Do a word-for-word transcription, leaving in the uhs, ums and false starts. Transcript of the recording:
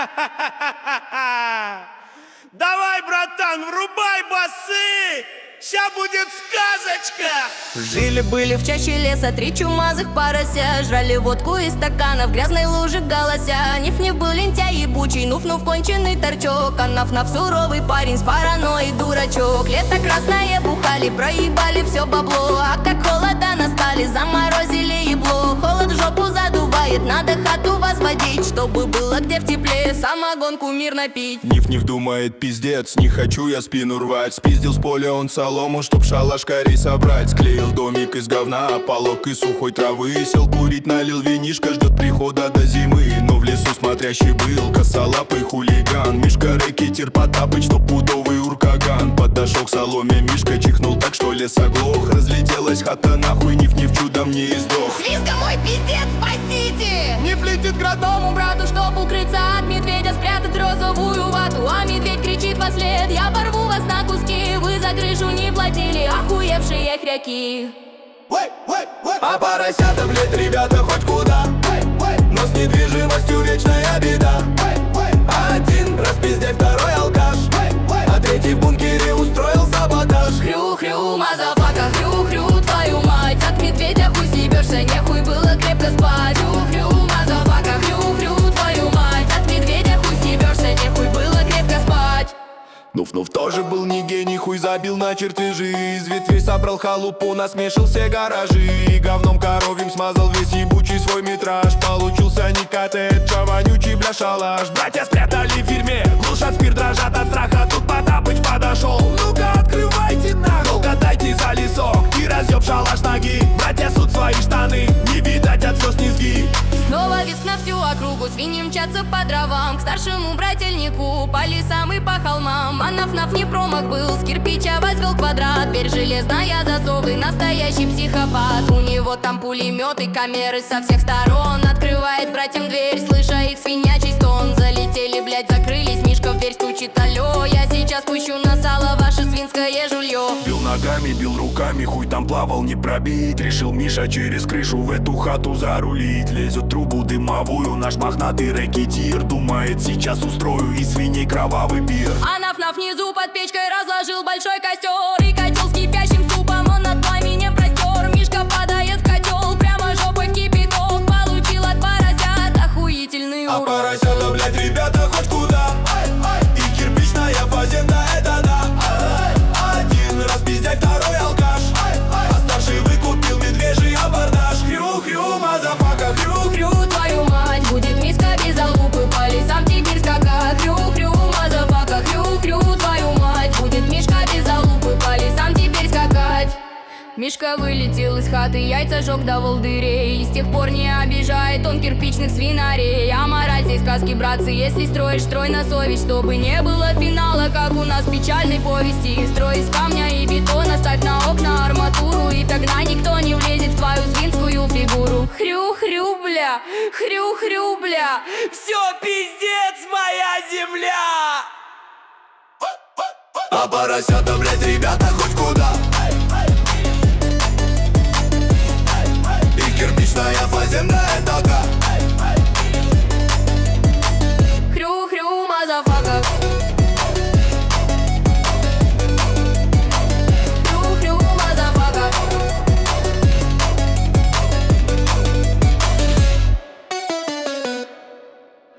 Давай, братан, врубай басы! Ща будет сказочка! Жили-были в чаще леса три чумазых порося. Жрали водку из стакана, в грязной луже галася. Ниф-ниф был лентяй ебучий, нуф-нуф конченый торчок. А наф-наф суровый парень с паранойей дурачок. Лето красное бухали, проебали все бабло. А как холода настали, заморозили ебло. Холод в жопу задувает, надо хату возводить, чтобы было где в тепле самогонку мирно пить. Ниф-ниф думает, пиздец, не хочу я спину рвать. Спиздил с поля он солому, чтоб шалаш корей собрать. Склеил домик из говна, полок из сухой травы. Сел курить, налил винишко, ждет прихода до зимы. Но в лесу смотрящий был косолапый хулиган. Мишка рэкетир Потапыч, стопудовый уркаган. Подошел к соломе, Мишка чихнул так, что лес оглох. Разлетелась хата нахуй, Ниф-ниф чудом не издох. Слизка мой пиздец, спасите! Ниф летит к родному брату, чтоб укрыться от медведя, спрятать розовую вату. А медведь кричит во след: я порву вас на куски. Вы за крышу не платили, охуевшие хряки. А поросята, блять, ребята, хоть куда. Но с недвижимостью вечная беда. Один распиздяй, второй алкаш, а третий в бункере устроил саботаж. Хрю-хрю, мазафака, хрю-хрю, твою мать. От медведя хуй съебешься, нехуй было крепко спать. Хрю-хрю, мазафака, хрю-хрю, твою мать. От медведя хуй съебешься, нехуй было крепко спать. Нуф-нуф тоже был не гений, хуй забил на чертежи. Из ветвей собрал халупу, насмешил все гаражи. И говном коровьим смазал весь ебучий свой метраж. Получился не коттедж, а вонючий бля шалаш. Братья спрятали в фирме, глушат спирт, дрожат от страха. Тут Потапыч подошел: ну-ка открывайте нахуй, катайте за лесок и разъеб шалаш ноги. Братья сут свои штаны, не видать от слез низги. Снова виск на всю округу, свиньи мчатся по дровам. К старшему брательнику, по лесам и по холмам. А наф-наф не промах был, с кирпича возвел квадрат. Дверь железная, засовы, настоящий психопат. У него там пулеметы, камеры со всех сторон. Открывает братьям дверь, слыша их свинячий стон. Залетели, блять, закрылись, Мишка в дверь стучит: алло, я сейчас пущу на сало ваше свинское жулье. Бил ногами, бил руками, хуй там плавал, не пробить. Решил Миша через крышу в эту хату зарулить. Лезет в трубу дымовую наш мохнатый рэкетир. Думает, сейчас устрою из свиней кровавый пир. А наф-наф внизу под печкой разложил большой костер. И котел с кипящим супом он над пламенем простер. Мишка падает в котел, прямо жопой в кипяток. Получил от поросят охуительный урок. А поросята, блять, ребята, хоть куда. И кирпичная фазенда, это да. Один распиздяй, второй алкаш, а старший выкупил медвежий абордаж. Хрю-хрю, мазафака, хрю-хрю, твою мать, будет миска без залупы, по лесам теперь скакать. Хрю-хрю, мазафака, хрю-хрю, твою мать, будет Мишка без залупы, по лесам теперь скакать. Мишка вылетел из хаты, яйца жег до волдырей. И с тех пор не обижает он кирпичных свинарей. А мораль всей сказки, братцы: если строишь, строй на совесть, чтобы не было финала, как у нас в печальной повести. Строй из камня и бетона, ставь на окна арматуру, и тогда никто не влезет в твою свинскую фигуру. Хрю-хрю, бля, хрю-хрю, бля. Все, пиздец, моя земля! А поросята, блять, ребята, хоть куда. И кирпичная фазенда, это как.